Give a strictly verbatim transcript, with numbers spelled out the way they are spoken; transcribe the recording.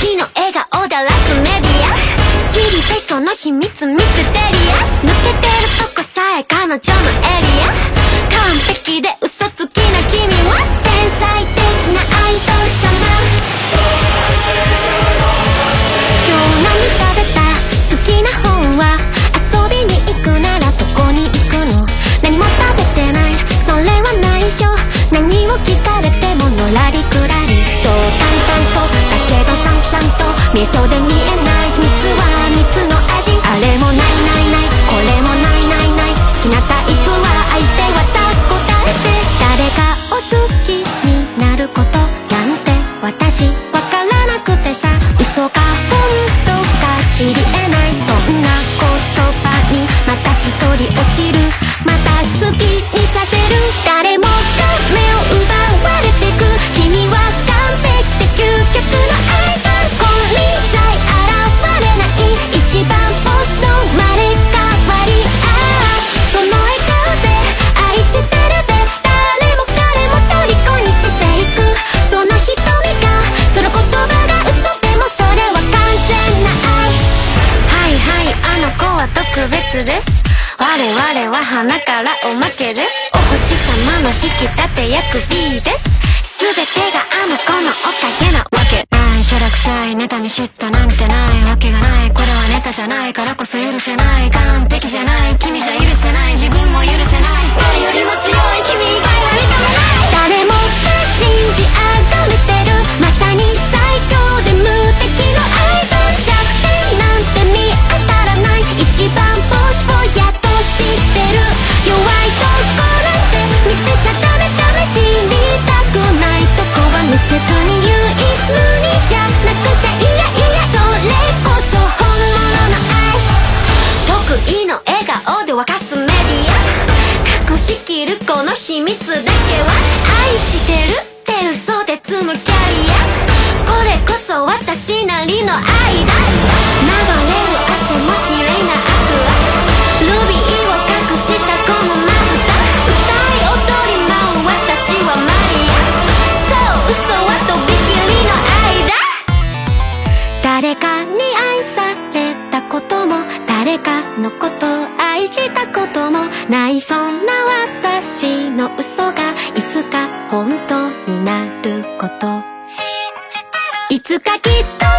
時の笑顔だラスメディア知りたいその秘密ミステリアス抜けてるとこさえ彼女のエリア完璧で嘘つきな君は天才的なアイドル様今日何食べた好きな本は遊びに行くならどこに行くの何も食べてないそれは内緒何を聞かれてものらりくらりそう淡々とだけどさんさんと見えそうで見えない秘密は蜜の味あれもないないないこれもないないない好きなタイプは相手はさ答えて誰かを好きになることなんて私わからなくてさ嘘か本当か知り得ないそんな言葉にまた一人落ちるまた好きにさせる誰もが目を奪われてく君は完璧で究極のアイドル金輪際現れない一番星の生まれ変わりああその笑顔で愛してるで誰も彼も虜にしていくその瞳がその言葉が嘘でもそれは完全な愛はいはいあの子は特別です我々は花からおまけですお星様の引き立て役 B です全てがあの子のおかげなわけないしょらくさい妬み嫉妬なんてないわけがないこれはネタじゃないからこそ許せない完璧じゃない君じゃ許せない自分も許せない誰よりも強い君以外は認めない誰もが信じ崇めてるまさに最強で無敵のアイドル弱点なんて見当たらない一番星をやっと知ってる弱いとこなんて見せちゃダメダメ知りたくないとこは見せずに唯一無二じゃなくちゃいやいやそれこそ本物の愛得意の笑顔で沸かすメディア隠しきるこの秘密だけは愛してるって嘘で積むキャリアこれこそ私なりの愛だ流れる汗も綺麗なアクアルビーを隠したこのまぶた歌い踊り舞う私はマリアそう嘘はとびきりの愛だ誰かに愛されたことも誰かのことを愛したこともないそんな私の嘘がいつか本当になることいつかきっと